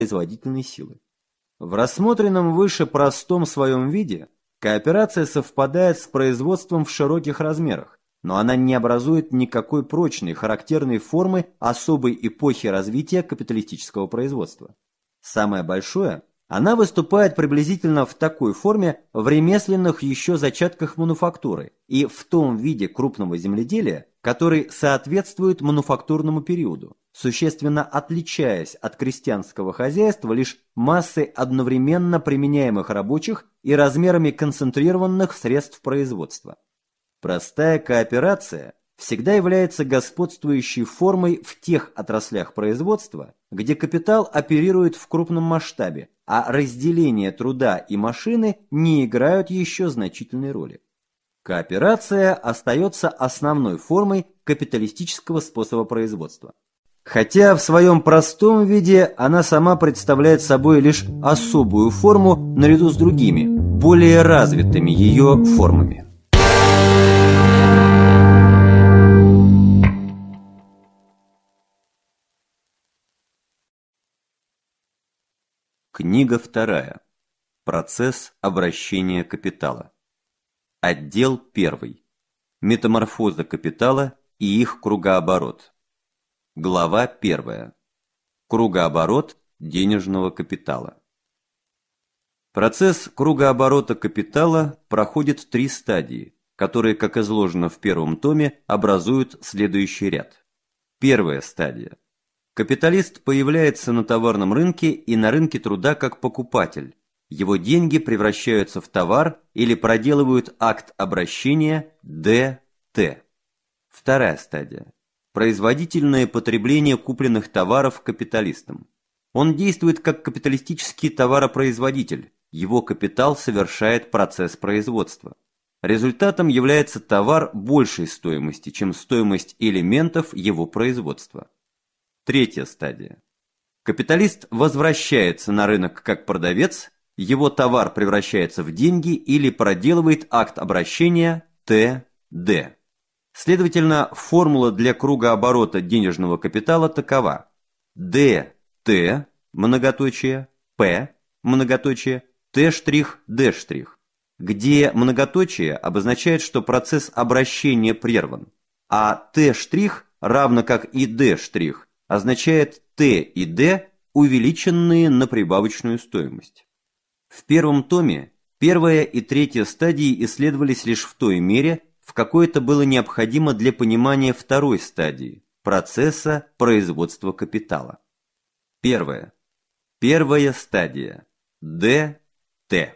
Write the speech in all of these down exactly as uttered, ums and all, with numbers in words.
производительной силы. В рассмотренном выше простом своем виде кооперация совпадает с производством в широких размерах, но она не образует никакой прочной, характерной формы особой эпохи развития капиталистического производства. Самое большое, она выступает приблизительно в такой форме в ремесленных еще зачатках мануфактуры и в том виде крупного земледелия, который соответствует мануфактурному периоду, существенно отличаясь от крестьянского хозяйства лишь массой одновременно применяемых рабочих и размерами концентрированных средств производства. Простая кооперация всегда является господствующей формой в тех отраслях производства, где капитал оперирует в крупном масштабе, а разделение труда и машины не играют еще значительной роли. Кооперация остается основной формой капиталистического способа производства. Хотя в своем простом виде она сама представляет собой лишь особую форму наряду с другими, более развитыми ее формами. Книга вторая. Процесс обращения капитала. Отдел первый. Метаморфоза капитала и их кругооборот. Глава первая. Кругооборот денежного капитала. Процесс кругооборота капитала проходит три стадии, которые, как изложено в первом томе, образуют следующий ряд. Первая стадия. Капиталист появляется на товарном рынке и на рынке труда как покупатель. Его деньги превращаются в товар или проделывают акт обращения дэ тэ. Вторая стадия. Производительное потребление купленных товаров капиталистом. Он действует как капиталистический товаропроизводитель, его капитал совершает процесс производства. Результатом является товар большей стоимости, чем стоимость элементов его производства. Третья стадия. Капиталист возвращается на рынок как продавец, его товар превращается в деньги или проделывает акт обращения тэ дэ. Следовательно, формула для кругооборота денежного капитала такова: дэ тэ, многоточие, П, многоточие, Т', Д', где многоточие обозначает, что процесс обращения прерван, а Т', равно как и Д', означает Т и Д, увеличенные на прибавочную стоимость. В первом томе первая и третья стадии исследовались лишь в той мере, в какой это было необходимо для понимания второй стадии – процесса производства капитала. Первая. Первая стадия – дэ тэ.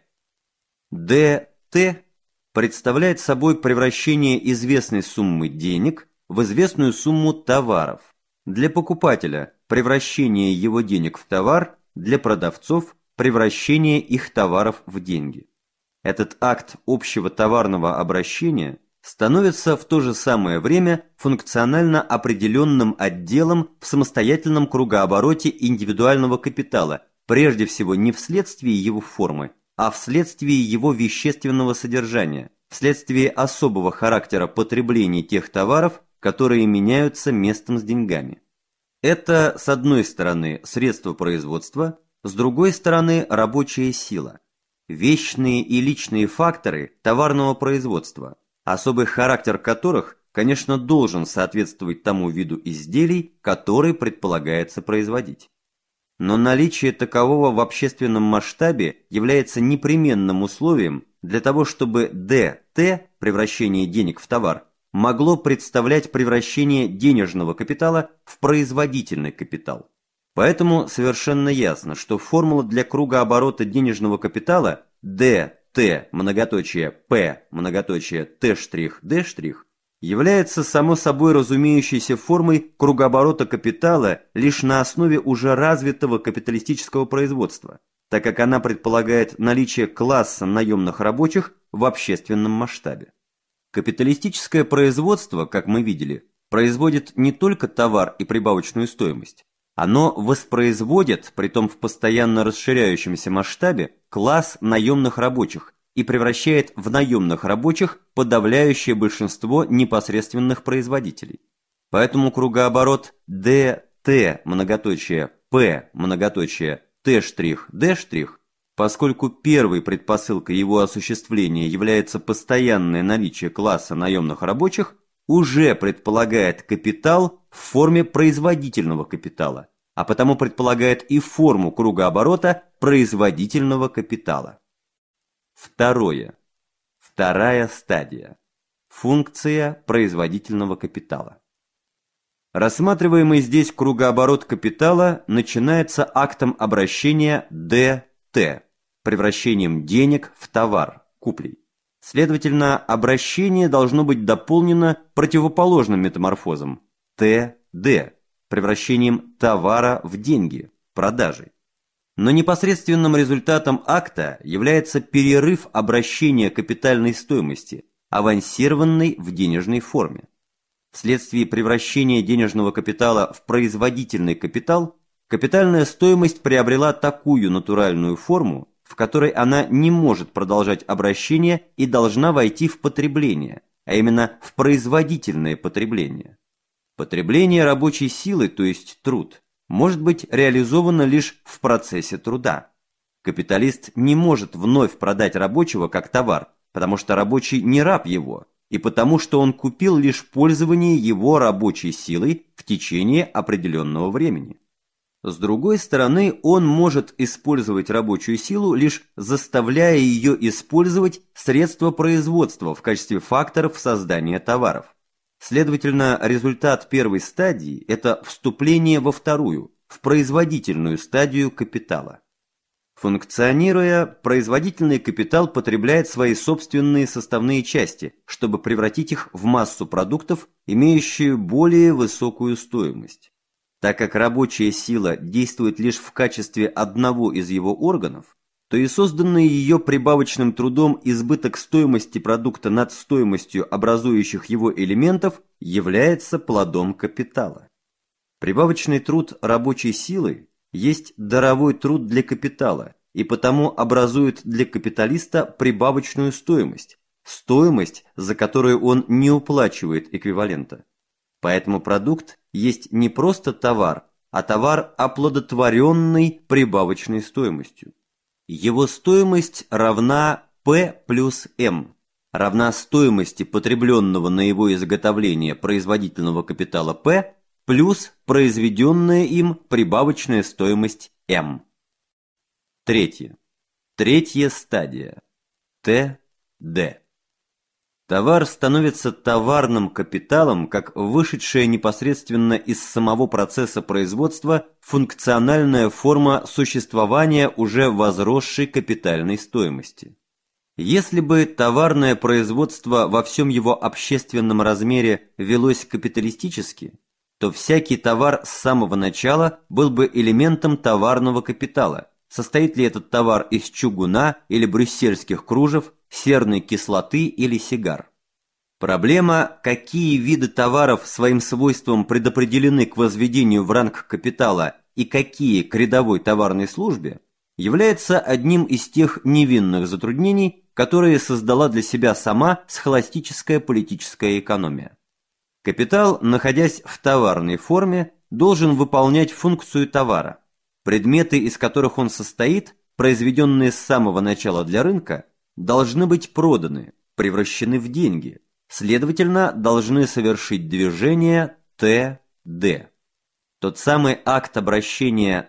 дэ тэ представляет собой превращение известной суммы денег в известную сумму товаров. Для покупателя – превращение его денег в товар, для продавцов – превращение их товаров в деньги. Этот акт общего товарного обращения становится в то же самое время функционально определенным отделом в самостоятельном кругообороте индивидуального капитала, прежде всего не вследствие его формы, а вследствие его вещественного содержания, вследствие особого характера потребления тех товаров, которые меняются местом с деньгами. Это, с одной стороны, средство производства, с другой стороны, рабочая сила. Вечные и личные факторы товарного производства, особый характер которых, конечно, должен соответствовать тому виду изделий, который предполагается производить. Но наличие такового в общественном масштабе является непременным условием для того, чтобы дэ тэ, превращение денег в товар, могло представлять превращение денежного капитала в производительный капитал. Поэтому совершенно ясно, что формула для кругооборота денежного капитала дэ тэ, многоточие П, многоточие Т', Д' является само собой разумеющейся формой кругооборота капитала лишь на основе уже развитого капиталистического производства, так как она предполагает наличие класса наемных рабочих в общественном масштабе. Капиталистическое производство, как мы видели, производит не только товар и прибавочную стоимость, оно воспроизводит, притом в постоянно расширяющемся масштабе, класс наемных рабочих и превращает в наемных рабочих подавляющее большинство непосредственных производителей. Поэтому кругооборот дэ тэ, многоточие П, многоточие Т'-Д', поскольку первой предпосылкой его осуществления является постоянное наличие класса наемных рабочих, уже предполагает капитал в форме производительного капитала, а потому предполагает и форму кругооборота производительного капитала. Второе. Вторая стадия. Функция производительного капитала. Рассматриваемый здесь кругооборот капитала начинается актом обращения ДТ, превращением денег в товар, куплей. Следовательно, обращение должно быть дополнено противоположным метаморфозом ТД, превращением товара в деньги, продажей. Но непосредственным результатом акта является перерыв обращения капитальной стоимости, авансированной в денежной форме. Вследствие превращения денежного капитала в производительный капитал, капитальная стоимость приобрела такую натуральную форму, в которой она не может продолжать обращение и должна войти в потребление, а именно в производительное потребление. Потребление рабочей силы, то есть труд, может быть реализовано лишь в процессе труда. Капиталист не может вновь продать рабочего как товар, потому что рабочий не раб его, и потому что он купил лишь пользование его рабочей силой в течение определенного времени. С другой стороны, он может использовать рабочую силу, лишь заставляя ее использовать средства производства в качестве факторов создания товаров. Следовательно, результат первой стадии – это вступление во вторую, в производительную стадию капитала. Функционируя, производительный капитал потребляет свои собственные составные части, чтобы превратить их в массу продуктов, имеющую более высокую стоимость. Так как рабочая сила действует лишь в качестве одного из его органов, то и созданный ее прибавочным трудом избыток стоимости продукта над стоимостью образующих его элементов является плодом капитала. Прибавочный труд рабочей силы есть даровой труд для капитала и потому образует для капиталиста прибавочную стоимость, стоимость, за которую он не уплачивает эквивалента. Поэтому продукт есть не просто товар, а товар, оплодотворенный прибавочной стоимостью. Его стоимость равна P плюс M, равна стоимости потребленного на его изготовление производительного капитала P плюс произведенная им прибавочная стоимость M. Третье. Третья стадия. ТД. Товар становится товарным капиталом как вышедшая непосредственно из самого процесса производства функциональная форма существования уже возросшей капитальной стоимости. Если бы товарное производство во всем его общественном размере велось капиталистически, то всякий товар с самого начала был бы элементом товарного капитала. Состоит ли этот товар из чугуна или брюссельских кружев, серной кислоты или сигар? Проблема, какие виды товаров своим свойством предопределены к возведению в ранг капитала и какие к рядовой товарной службе, является одним из тех невинных затруднений, которые создала для себя сама схоластическая политическая экономия. Капитал, находясь в товарной форме, должен выполнять функцию товара. Предметы, из которых он состоит, произведенные с самого начала для рынка, должны быть проданы, превращены в деньги, следовательно, должны совершить движение ТД. Тот самый акт обращения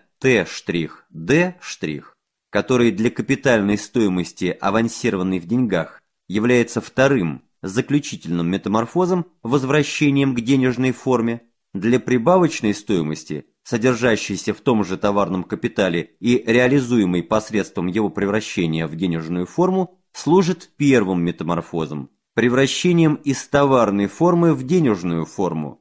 Т'-Д', который для капитальной стоимости, авансированной в деньгах, является вторым, заключительным метаморфозом, возвращением к денежной форме, для прибавочной стоимости, содержащейся в том же товарном капитале и реализуемой посредством его превращения в денежную форму, служит первым метаморфозом, превращением из товарной формы в денежную форму,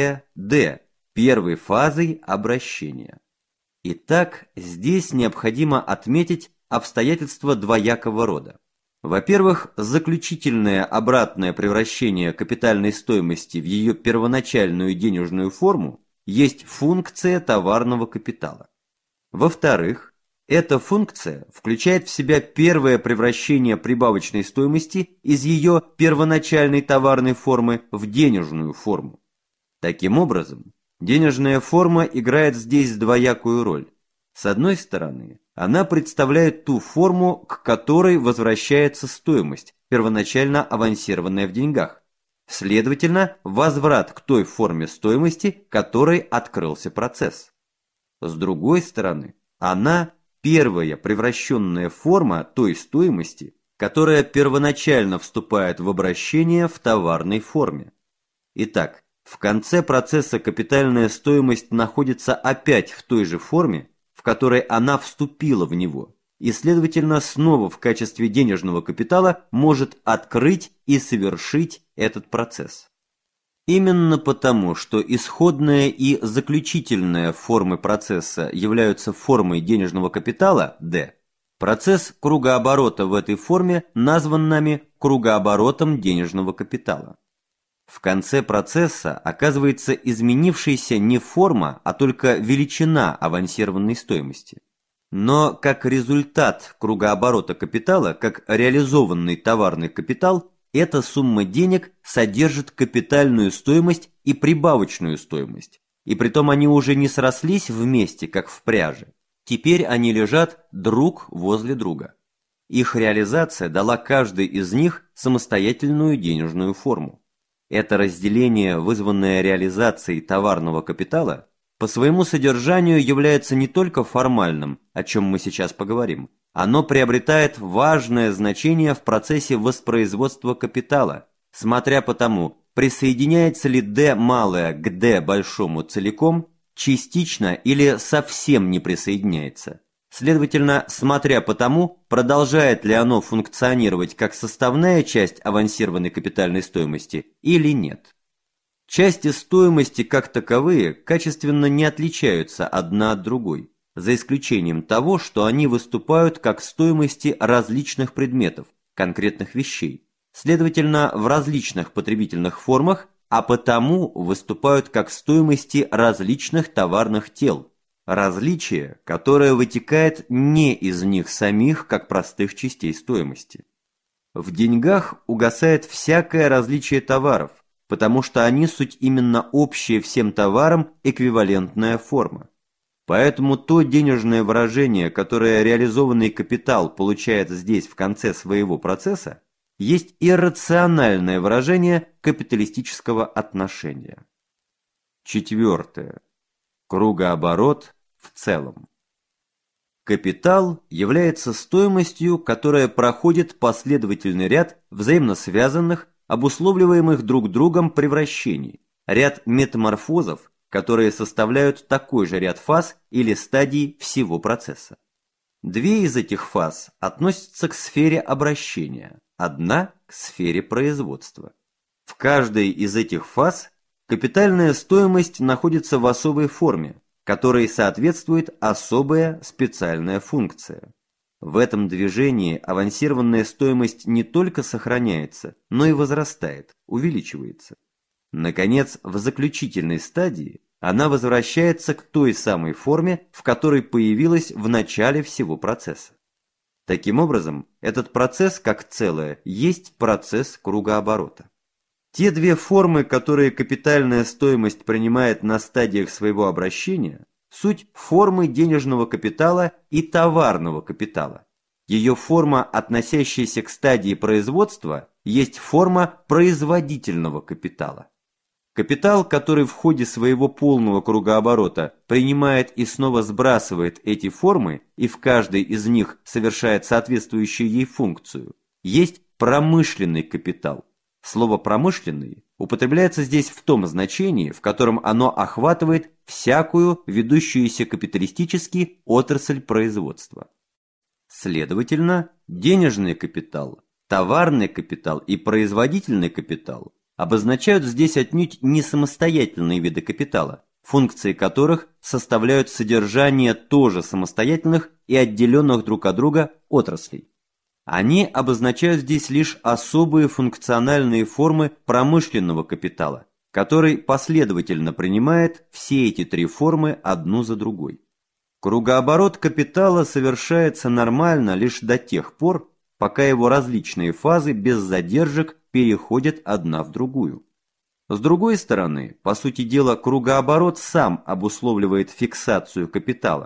ТД, первой фазой обращения. Итак, здесь необходимо отметить обстоятельства двоякого рода. Во-первых, заключительное обратное превращение капитальной стоимости в ее первоначальную денежную форму есть функция товарного капитала. Во-вторых, эта функция включает в себя первое превращение прибавочной стоимости из ее первоначальной товарной формы в денежную форму. Таким образом, денежная форма играет здесь двоякую роль. С одной стороны, она представляет ту форму, к которой возвращается стоимость, первоначально авансированная в деньгах. Следовательно, возврат к той форме стоимости, которой открылся процесс. С другой стороны, она первая превращенная форма той стоимости, которая первоначально вступает в обращение в товарной форме. Итак, в конце процесса капитальная стоимость находится опять в той же форме, в которой она вступила в него, и, следовательно, снова в качестве денежного капитала может открыть и совершить этот процесс. Именно потому, что исходная и заключительная формы процесса являются формой денежного капитала D, процесс кругооборота в этой форме назван нами кругооборотом денежного капитала. В конце процесса оказывается изменившаяся не форма, а только величина авансированной стоимости. Но как результат кругооборота капитала, как реализованный товарный капитал, эта сумма денег содержит капитальную стоимость и прибавочную стоимость, и притом они уже не срослись вместе, как в пряже. Теперь они лежат друг возле друга. Их реализация дала каждой из них самостоятельную денежную форму. Это разделение, вызванное реализацией товарного капитала, по своему содержанию является не только формальным, о чем мы сейчас поговорим, оно приобретает важное значение в процессе воспроизводства капитала, смотря по тому, присоединяется ли D малое к D большому целиком, частично или совсем не присоединяется. Следовательно, смотря по тому, продолжает ли оно функционировать как составная часть авансированной капитальной стоимости или нет. Части стоимости как таковые качественно не отличаются одна от другой, за исключением того, что они выступают как стоимости различных предметов, конкретных вещей, следовательно, в различных потребительных формах, а потому выступают как стоимости различных товарных тел, различие, которое вытекает не из них самих, как простых частей стоимости. В деньгах угасает всякое различие товаров, потому что они суть именно общая всем товарам эквивалентная форма. Поэтому то денежное выражение, которое реализованный капитал получает здесь в конце своего процесса, есть иррациональное выражение капиталистического отношения. Четвертое. Кругооборот в целом. Капитал является стоимостью, которая проходит последовательный ряд взаимно связанных, обусловливаемых друг другом превращений, ряд метаморфозов, которые составляют такой же ряд фаз или стадий всего процесса. Две из этих фаз относятся к сфере обращения, одна – к сфере производства. В каждой из этих фаз капитальная стоимость находится в особой форме, которой соответствует особая специальная функция. В этом движении авансированная стоимость не только сохраняется, но и возрастает, увеличивается. Наконец, в заключительной стадии она возвращается к той самой форме, в которой появилась в начале всего процесса. Таким образом, этот процесс как целое есть процесс кругооборота. Те две формы, которые капитальная стоимость принимает на стадиях своего обращения, суть формы денежного капитала и товарного капитала. Ее форма, относящаяся к стадии производства, есть форма производительного капитала. Капитал, который в ходе своего полного кругооборота принимает и снова сбрасывает эти формы и в каждой из них совершает соответствующую ей функцию, есть промышленный капитал. Слово «промышленный» употребляется здесь в том значении, в котором оно охватывает всякую ведущуюся капиталистически отрасль производства. Следовательно, денежный капитал, товарный капитал и производительный капитал обозначают здесь отнюдь не самостоятельные виды капитала, функции которых составляют содержание тоже самостоятельных и отделенных друг от друга отраслей. Они обозначают здесь лишь особые функциональные формы промышленного капитала, который последовательно принимает все эти три формы одну за другой. Кругооборот капитала совершается нормально лишь до тех пор, пока его различные фазы без задержек переходят одна в другую. С другой стороны, по сути дела, кругооборот сам обусловливает фиксацию капитала.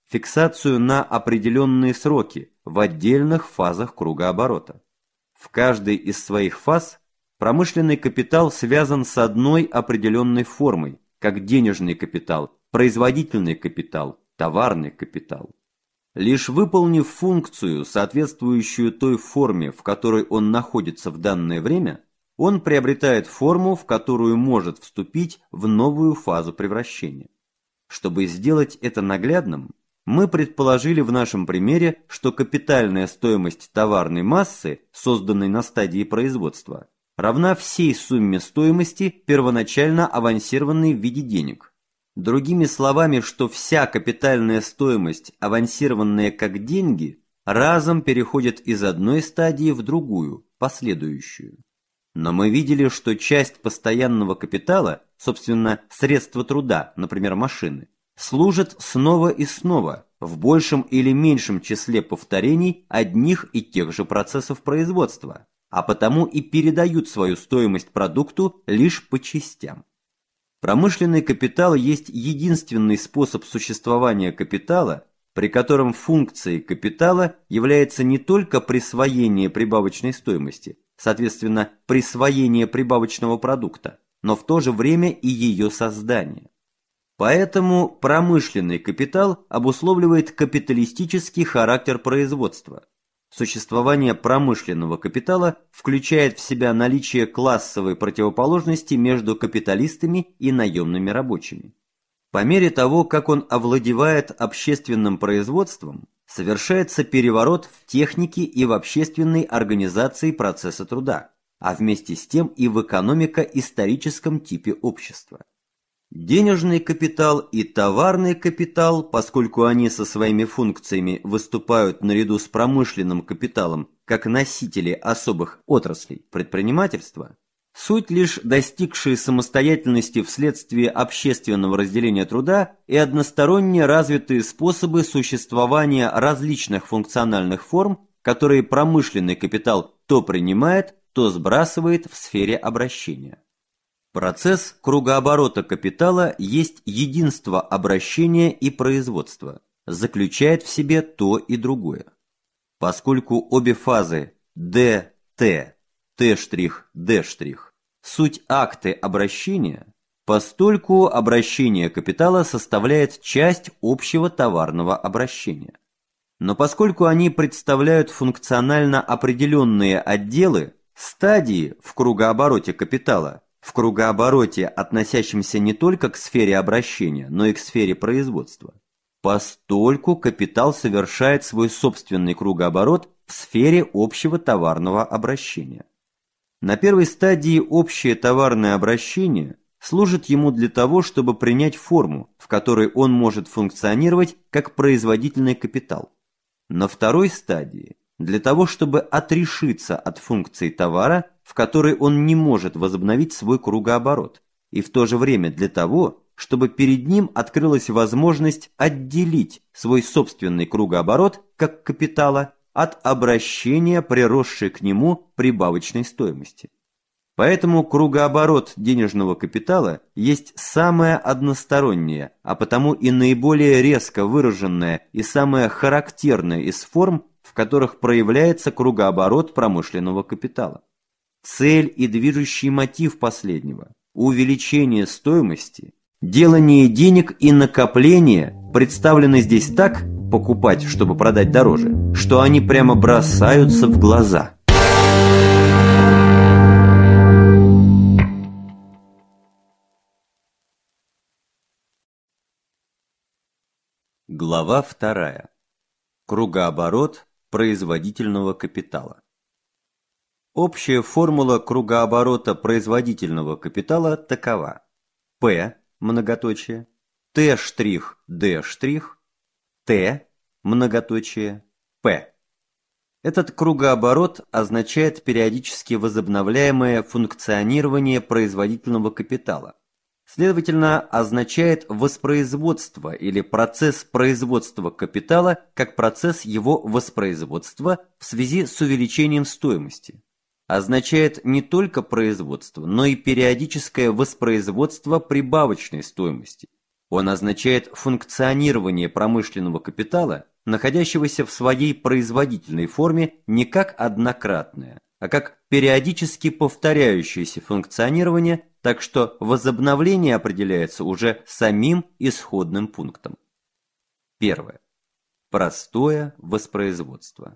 фиксацию на определенные сроки в отдельных фазах кругооборота. В каждой из своих фаз промышленный капитал связан с одной определенной формой, как денежный капитал, производительный капитал, товарный капитал. Лишь выполнив функцию, соответствующую той форме, в которой он находится в данное время, он приобретает форму, в которую может вступить в новую фазу превращения. Чтобы сделать это наглядным, мы предположили в нашем примере, что капитальная стоимость товарной массы, созданной на стадии производства, равна всей сумме стоимости, первоначально авансированной в виде денег. Другими словами, что вся капитальная стоимость, авансированная как деньги, разом переходит из одной стадии в другую, последующую. Но мы видели, что часть постоянного капитала, собственно, средства труда, например, машины, служат снова и снова, в большем или меньшем числе повторений одних и тех же процессов производства, а потому и передают свою стоимость продукту лишь по частям. Промышленный капитал есть единственный способ существования капитала, при котором функцией капитала является не только присвоение прибавочной стоимости, соответственно, присвоение прибавочного продукта, но в то же время и ее создание. Поэтому промышленный капитал обусловливает капиталистический характер производства. Существование промышленного капитала включает в себя наличие классовой противоположности между капиталистами и наемными рабочими. По мере того, как он овладевает общественным производством, совершается переворот в технике и в общественной организации процесса труда, а вместе с тем и в экономико-историческом типе общества. Денежный капитал и товарный капитал, поскольку они со своими функциями выступают наряду с промышленным капиталом как носители особых отраслей предпринимательства, суть лишь достигшие самостоятельности вследствие общественного разделения труда и односторонне развитые способы существования различных функциональных форм, которые промышленный капитал то принимает, то сбрасывает в сфере обращения. Процесс кругооборота капитала есть единство обращения и производства, заключает в себе то и другое. Поскольку обе фазы Д, Т, Т', Д' суть акты обращения, постольку обращение капитала составляет часть общего товарного обращения. Но поскольку они представляют функционально определенные отделы, стадии в кругообороте капитала, в кругообороте, относящемся не только к сфере обращения, но и к сфере производства, постольку капитал совершает свой собственный кругооборот в сфере общего товарного обращения. На первой стадии общее товарное обращение служит ему для того, чтобы принять форму, в которой он может функционировать как производительный капитал. На второй стадии для того, чтобы отрешиться от функций товара, в которой он не может возобновить свой кругооборот, и в то же время для того, чтобы перед ним открылась возможность отделить свой собственный кругооборот как капитала от обращения, приросшей к нему прибавочной стоимости. Поэтому кругооборот денежного капитала есть самое одностороннее, а потому и наиболее резко выраженная и самая характерная из форм, в которых проявляется кругооборот промышленного капитала. Цель и движущий мотив последнего – увеличение стоимости, делание денег и накопление представлены здесь так, покупать, чтобы продать дороже, что они прямо бросаются в глаза. Глава вторая. Кругооборот производительного капитала. Общая формула кругооборота производительного капитала такова: P, многоточие, T', D', T, многоточие, P. Этот кругооборот означает периодически возобновляемое функционирование производительного капитала. Следовательно, означает воспроизводство или процесс производства капитала как процесс его воспроизводства в связи с увеличением стоимости. Означает не только производство, но и периодическое воспроизводство прибавочной стоимости. Он означает функционирование промышленного капитала, находящегося в своей производительной форме не как однократное, а как периодически повторяющееся функционирование, так что возобновление определяется уже самим исходным пунктом. Первое. Простое воспроизводство.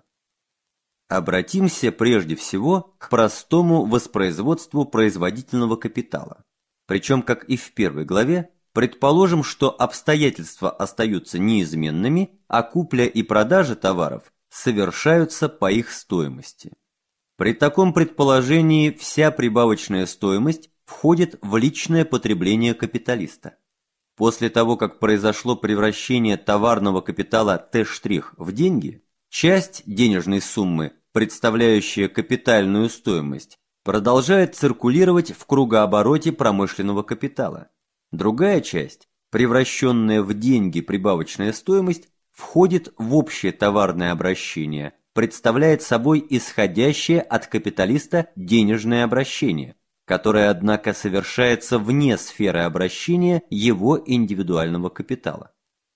Обратимся прежде всего к простому воспроизводству производительного капитала. Причем, как и в первой главе, предположим, что обстоятельства остаются неизменными, а купля и продажа товаров совершаются по их стоимости. При таком предположении вся прибавочная стоимость входит в личное потребление капиталиста. После того, как произошло превращение товарного капитала Т' в деньги, часть денежной суммы, представляющая капитальную стоимость, продолжает циркулировать в кругообороте промышленного капитала. Другая часть, превращенная в деньги прибавочная стоимость, входит в общее товарное обращение, представляет собой исходящее от капиталиста денежное обращение, которое, однако, совершается вне сферы обращения его индивидуального капитала.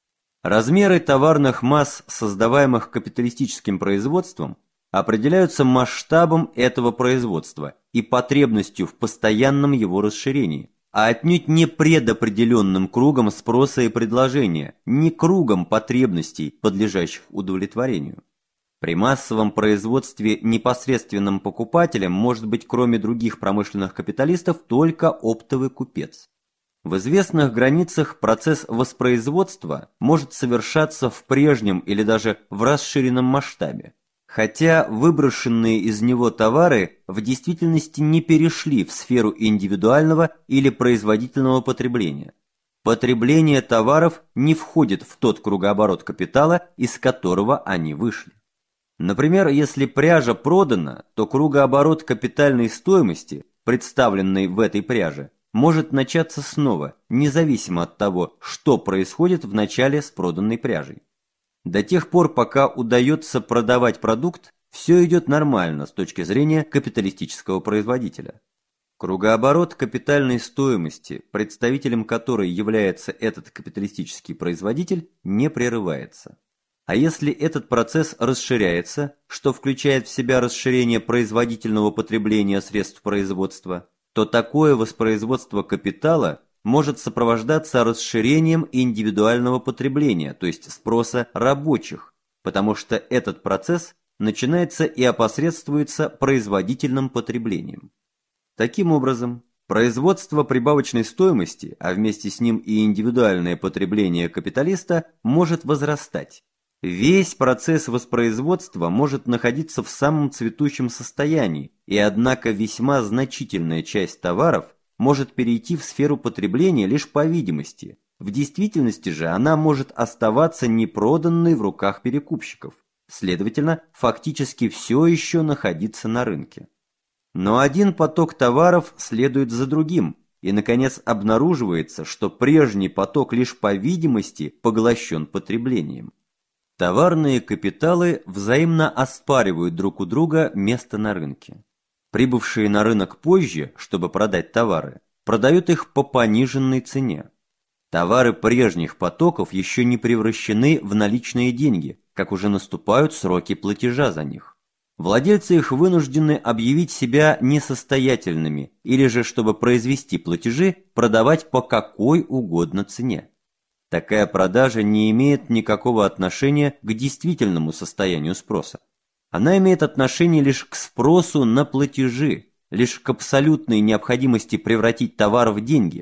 Размеры товарных масс, создаваемых капиталистическим производством, определяются масштабом этого производства и потребностью в постоянном его расширении, а отнюдь не предопределенным кругом спроса и предложения, не кругом потребностей, подлежащих удовлетворению. При массовом производстве непосредственным покупателем может быть, кроме других промышленных капиталистов, только оптовый купец. В известных границах процесс воспроизводства может совершаться в прежнем или даже в расширенном масштабе, хотя выброшенные из него товары в действительности не перешли в сферу индивидуального или производительного потребления. Потребление товаров не входит в тот кругооборот капитала, из которого они вышли. Например, если пряжа продана, то кругооборот капитальной стоимости, представленной в этой пряже, может начаться снова, независимо от того, что происходит в начале с проданной пряжей. До тех пор, пока удается продавать продукт, все идет нормально с точки зрения капиталистического производителя. Кругооборот капитальной стоимости, представителем которой является этот капиталистический производитель, не прерывается. А если этот процесс расширяется, что включает в себя расширение производительного потребления средств производства, то такое воспроизводство капитала может сопровождаться расширением индивидуального потребления, то есть спроса рабочих, потому что этот процесс начинается и опосредствуется производительным потреблением. Таким образом, производство прибавочной стоимости, а вместе с ним и индивидуальное потребление капиталиста, может возрастать. Весь процесс воспроизводства может находиться в самом цветущем состоянии, и однако весьма значительная часть товаров может перейти в сферу потребления лишь по видимости. В действительности же она может оставаться непроданной в руках перекупщиков, следовательно, фактически все еще находиться на рынке. Но один поток товаров следует за другим, и, наконец, обнаруживается, что прежний поток лишь по видимости поглощен потреблением. Товарные капиталы взаимно оспаривают друг у друга место на рынке. Прибывшие на рынок позже, чтобы продать товары, продают их по пониженной цене. Товары прежних потоков еще не превращены в наличные деньги, как уже наступают сроки платежа за них. Владельцы их вынуждены объявить себя несостоятельными или же, чтобы произвести платежи, продавать по какой угодно цене. Такая продажа не имеет никакого отношения к действительному состоянию спроса. Она имеет отношение лишь к спросу на платежи, лишь к абсолютной необходимости превратить товар в деньги.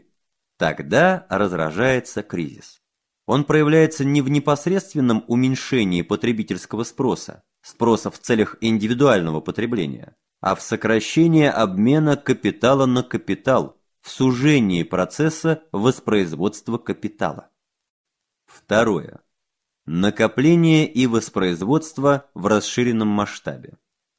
Тогда разражается кризис. Он проявляется не в непосредственном уменьшении потребительского спроса, спроса в целях индивидуального потребления, а в сокращении обмена капитала на капитал, в сужении процесса воспроизводства капитала. Второе. Накопление и воспроизводство в расширенном масштабе.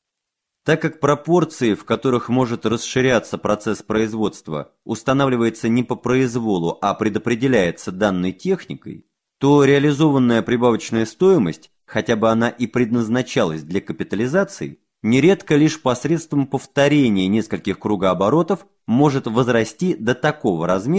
Так как пропорции, в которых может расширяться процесс производства, устанавливается не по произволу, а предопределяется данной техникой, то реализованная прибавочная стоимость, хотя бы она и предназначалась для капитализации, нередко лишь посредством повторения нескольких кругооборотов может возрасти до такого размера,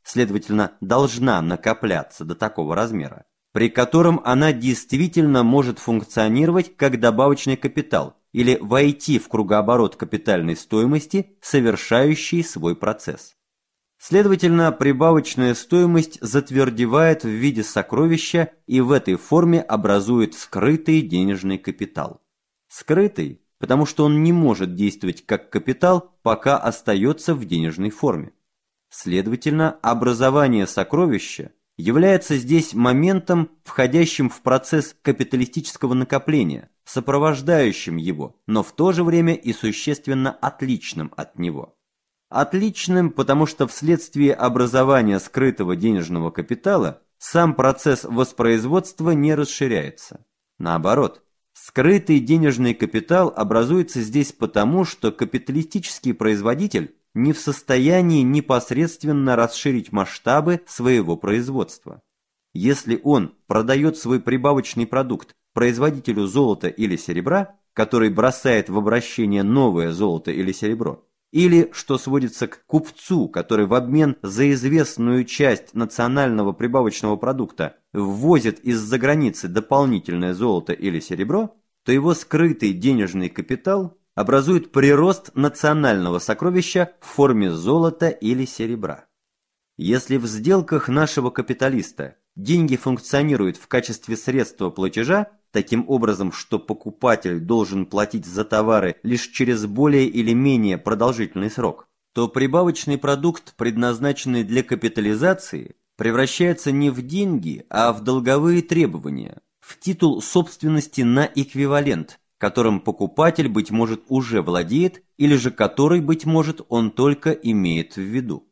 следовательно, должна накопляться до такого размера, при котором она действительно может функционировать как добавочный капитал или войти в кругооборот капитальной стоимости, совершающий свой процесс. Следовательно, прибавочная стоимость затвердевает в виде сокровища и в этой форме образует скрытый денежный капитал. Скрытый, потому что он не может действовать как капитал, пока остается в денежной форме. Следовательно, образование сокровища является здесь моментом, входящим в процесс капиталистического накопления, сопровождающим его, но в то же время и существенно отличным от него. Отличным, потому что вследствие образования скрытого денежного капитала сам процесс воспроизводства не расширяется. Наоборот, скрытый денежный капитал образуется здесь потому, что капиталистический производитель не в состоянии непосредственно расширить масштабы своего производства. Если он продает свой прибавочный продукт производителю золота или серебра, который бросает в обращение новое золото или серебро, или, что сводится к купцу, который в обмен за известную часть национального прибавочного продукта ввозит из-за границы дополнительное золото или серебро, то его скрытый денежный капитал образует прирост национального сокровища в форме золота или серебра. Если в сделках нашего капиталиста деньги функционируют в качестве средства платежа, таким образом, что покупатель должен платить за товары лишь через более или менее продолжительный срок, то прибавочный продукт, предназначенный для капитализации, превращается не в деньги, а в долговые требования, в титул собственности на эквивалент, которым покупатель, быть может, уже владеет, или же который, быть может, он только имеет в виду.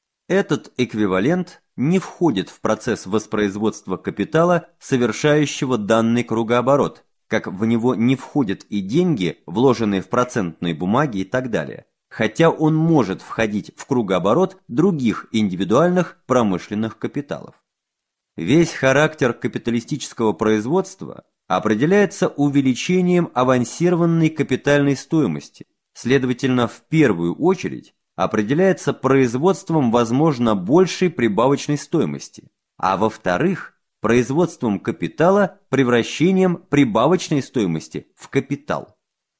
Этот эквивалент не входит в процесс воспроизводства капитала, совершающего данный кругооборот, как в него не входят и деньги, вложенные в процентные бумаги и так далее, хотя он может входить в кругооборот других индивидуальных промышленных капиталов. Весь характер капиталистического производства определяется увеличением авансированной капитальной стоимости, следовательно, в первую очередь, определяется производством, возможно, большей прибавочной стоимости, а во-вторых, производством капитала, превращением прибавочной стоимости в капитал.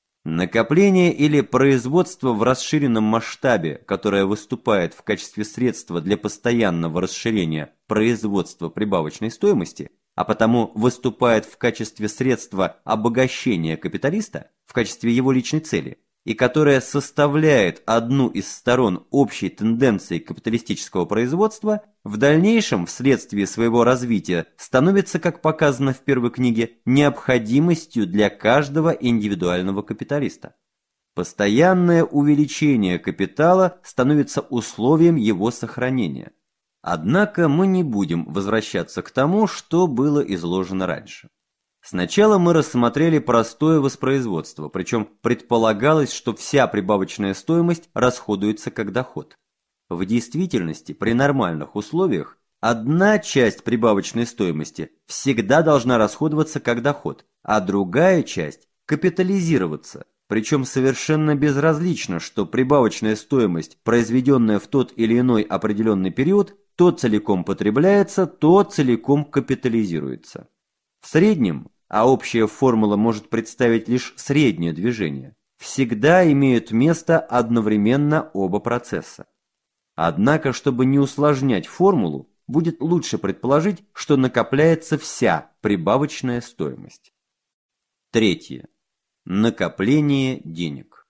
Накопление или производство в расширенном масштабе, которое выступает в качестве средства для постоянного расширения производства прибавочной стоимости, а потому выступает в качестве средства обогащения капиталиста, в качестве его личной цели, и которая составляет одну из сторон общей тенденции капиталистического производства, в дальнейшем, вследствие своего развития, становится, как показано в первой книге, необходимостью для каждого индивидуального капиталиста. Постоянное увеличение капитала становится условием его сохранения. Однако мы не будем возвращаться к тому, что было изложено раньше. Сначала мы рассмотрели простое воспроизводство, причем предполагалось, что вся прибавочная стоимость расходуется как доход. В действительности, при нормальных условиях, одна часть прибавочной стоимости всегда должна расходоваться как доход, а другая часть капитализироваться, причем совершенно безразлично, что прибавочная стоимость, произведенная в тот или иной определенный период, то целиком потребляется, то целиком капитализируется. В среднем, а общая формула может представить лишь среднее движение, всегда имеют место одновременно оба процесса. Однако, чтобы не усложнять формулу, будет лучше предположить, что накопляется вся прибавочная стоимость. Третье. Накопление денег.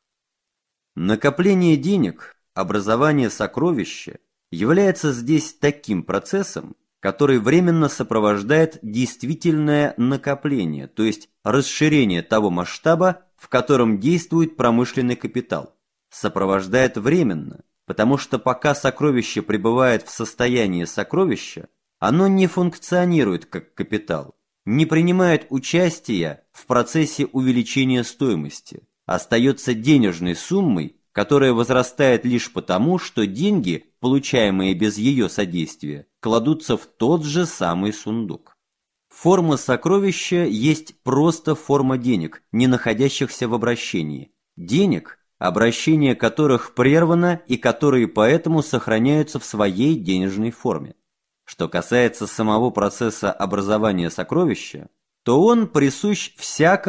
Накопление денег, образование сокровища, является здесь таким процессом, который временно сопровождает действительное накопление, то есть расширение того масштаба, в котором действует промышленный капитал. Сопровождает временно, потому что пока сокровище пребывает в состоянии сокровища, оно не функционирует как капитал, не принимает участия в процессе увеличения стоимости, остается денежной суммой, которая возрастает лишь потому, что деньги, получаемые без ее содействия, кладутся в тот же самый сундук. Форма сокровища есть просто форма денег, не находящихся в обращении, денег, обращение которых прервано и которые поэтому сохраняются в своей денежной форме. Что касается самого процесса образования сокровища, то он присущ всякому